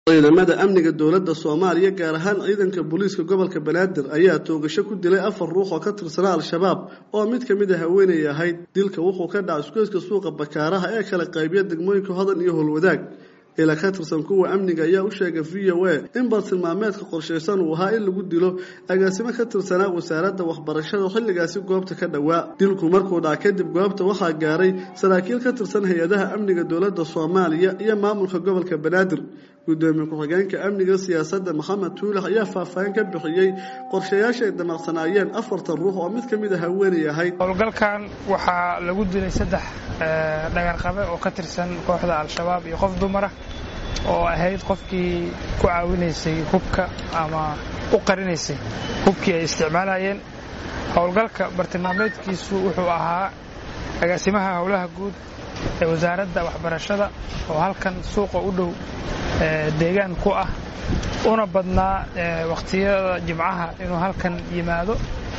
ciidamada amniga dowladda Soomaaliya gaar ahaan ciidanka booliiska gobolka Banaadir ayaa toogasho ku dilay 4 ruux oo ka tirsan al-shabaab oo mid kamid ah haweeney ahayd dilka wuxuu ka dhacay isgoyska suuqa Bakaaraha ee kala qaybiya degmooyinka Hodan iyo Howlwadaag ila ka tirsan kuwa amniga ayaa u sheegay VOA in bartilmaameedka qorsheysan uu ahaa in lagu dilo agaasimo ka tirsan wasaaradda waxbarashada xilligaasi goobta ka dhawaa dilku markuu dhacay kadib goobta waxaa gaaray saraakiil ka tirsan hay'adaha amniga dowladda Soomaaliya iyo maamulka gobolka Banaadir gudoomiye ku-xigeenka amniga siyaasadda Maxamed Tuulax ayaa faahfaahin ka bixiyay qorshayaasha ay damacsanayeen 4 ruux oo mid kamid ah haweeney ahayd howlgalkan waxaa lagu dilay 3 dhagarqabe oo ka tirsan kooxda al-shabaab iyo qof dumar ah oo ahayd qofkii ku caawinaysay hubka ama u qarinaysay hubkii ay isticmaalayeen howlgalka bartilmaameedkiisu wuxuu ahaa agaasimaha howlaha guud ee wasaaradda waxbarashada oo halkan suuqa u dhow deegaan ku ah una badnaa waqtiyada jimcaha inuu halkan yimaado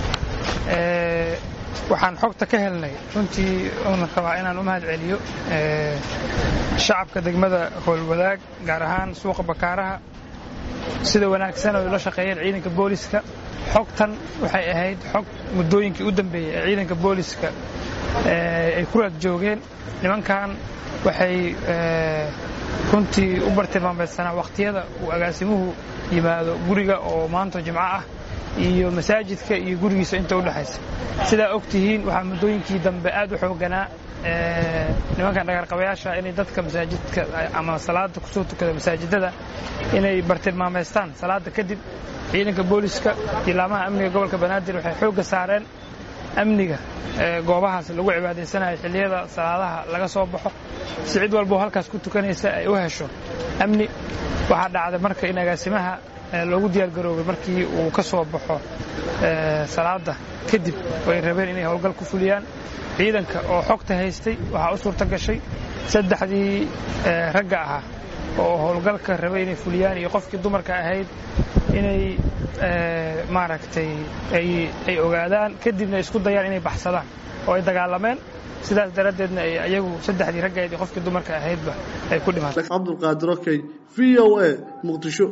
waxaan xogta ka helnay runtii oon rabaa inaan u mahad celiyo shacabka degmada Howlwadaag gaar ahaan suuqa Bakaaraha sida wanaagsan oo la shaqeeyay ciidanka booliska xogtan waxay ahayd xog muddooyinkii u dambeeyay ee ciidanka booliska ay ku raad joogeen nimankan waxay runtii u bartilmaameedsanaa waqtiyada uu agaasimuhu yimaado guriga oo maanta jimco ah iyo masaajidka iyo gurigiisa inta u dhaxaysa sida ogtihiin waxa muddooyinkii dambe aad u xooganaa nimankan dhagarqabayaasha inay dadka masaajidka ama salaada ku soo tukada masaajidada inay bartilmaameystaan salaada kadib ciidanka booliska ilaamaha amniga gobolka Banaadir waxay xooga saareen amniga goobahaas lagu cibaadaysanayo xilliyada salaadaha laga soo baxo si cid walba halkaas ku tukanaysa ay u hesho amni waxa dhacday marka in agaasimaha loogu diyaar garoobay markii uu ka soo baxo salaada kadib way rabeen inay howlgal ku fuliyaan ciidanka oo xogta haystay waxa u suurta gashay 3 ragga ah oo howlgalka rabay inay fuliyaan iyo qofkii dumarka ahayd inay maaragtay ay ogaadaan kadibna isku dayaan inay baxsadaan oo ay dagaalameen sidaas daradeedna ayagu 3 ragga iyo qofkii dumarka ahaydba ay ku dhimatay Abdul Qaadir VOA Muqdisho